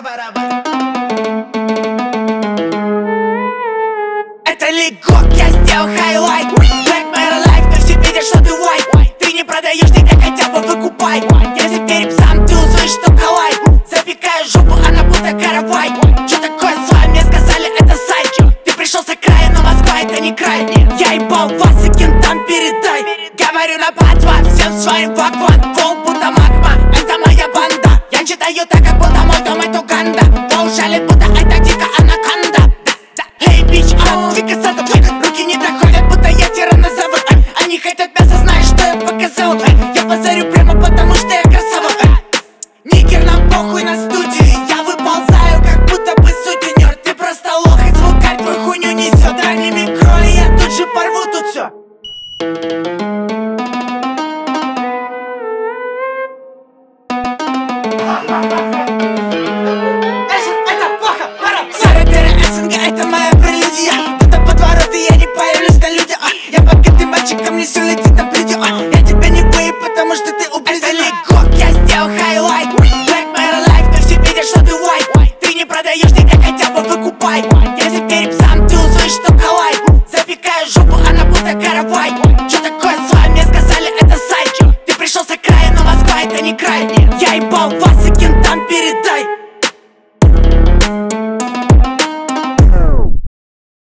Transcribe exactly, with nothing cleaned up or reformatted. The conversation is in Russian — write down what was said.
Это легок, я сделал хайлайт. Black Mirror Life, но все видят, что ты white. Ты не продаешь, ты так хотя бы выкупай. Если перепсам, ты услышишь только лайк. Запекаю жопу, она будто каравай. Что такое с вами, мне сказали, это сайт. Ты пришел с окрая, но Москва это не край. Я ебал вас, и кентам передай. Говорю на батва, всем своим вагван. Волк будто магма, это моя банда. Я читаю так, как будто мой дом это Уганда. То ужалит, будто это дико анаконда. Эй, бич, а, двигаться давай. Руки не доходят, будто я тиранозавр. Они хотят мясо, знаешь, что я показал. Я позарю прямо потому, что я красава. Нигер, нам похуй на студии. Я выползаю, как будто бы сутенер. Ты просто лох, и звукарь твой хуйню несет. Ранними крови, я тут же порву тут все. Это плохо, пора. Вся рэперы СНГ, это моя прелюдия. Будто подвороты, я не появлюсь на людях. а. Я богатый мальчик, ко мне все летит на блюде. а. Я тебя не бою, потому что ты ублюдок. Это легок, я сделал хайлайт. Black Mirror Life, но все видят, что ты white. Ты не продаешь, ты как хотя бы выкупай.